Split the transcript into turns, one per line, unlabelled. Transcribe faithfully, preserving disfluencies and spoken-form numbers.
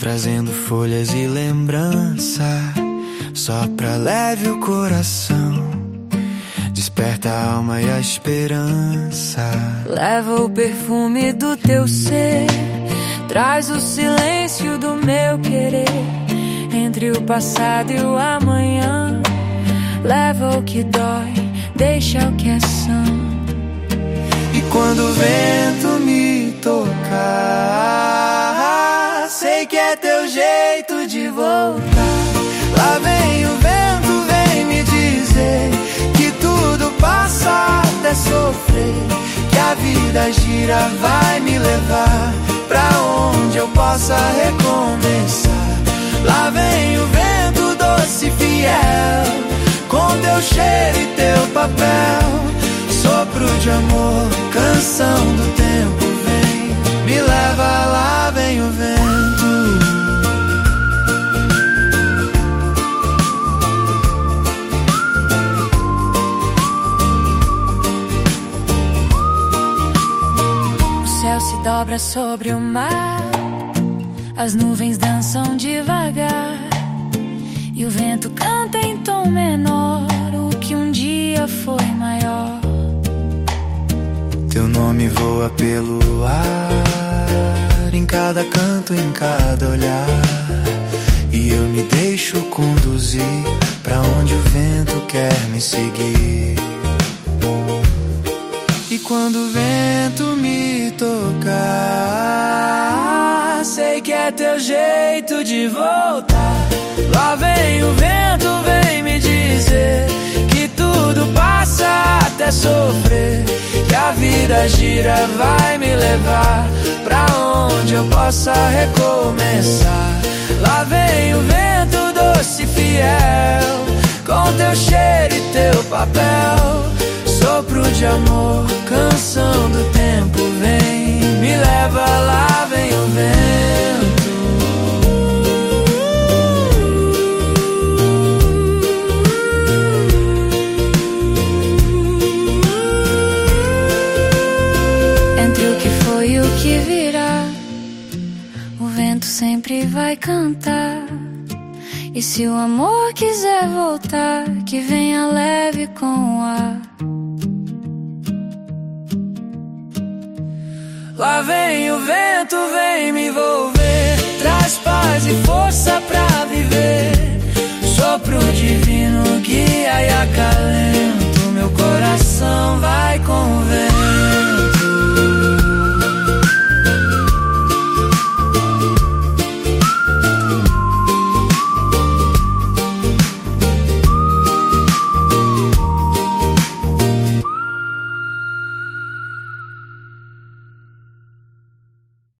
trazendo folhas e lembrança, sopra leve o coração, desperta a alma e a esperança.
Leva o perfume do teu ser, traz o silêncio do meu querer, entre o passado e o amanhã. Leva o que dói, deixa o que é sã.
E quando o vento me tocar, sei que é teu jeito de voltar. Lá vem o vento, vem me dizer que tudo passa até sofrer, que a vida gira, vai me levar pra onde eu possa recomeçar. Lá vem o vento doce e fiel, com teu cheiro e teu papel, sopro de amor, canção do tempo, vem, me leva, lá vem o vento.
O céu se dobra sobre o mar, as nuvens dançam devagar, e o vento canta em tom menor o que um dia foi maior.
Teu nome voa pelo ar, em cada canto, em cada olhar, e eu me deixo conduzir pra onde o vento quer me seguir. E quando o vento me tocar, sei que é teu jeito de voltar. Lá vem o vento, vem me dizer que tudo passa até sofrer, que a vida gira, vai me levar pra onde eu possa recomeçar. Lá vem o vento doce e fiel, com teu cheiro e teu papel, sopro de amor, canção do tempo, vem, me leva, lá vem o vento.
E o que virá, o vento sempre vai cantar. E se o amor quiser voltar, que venha leve com o ar.
Lá vem o vento, vem me envolver.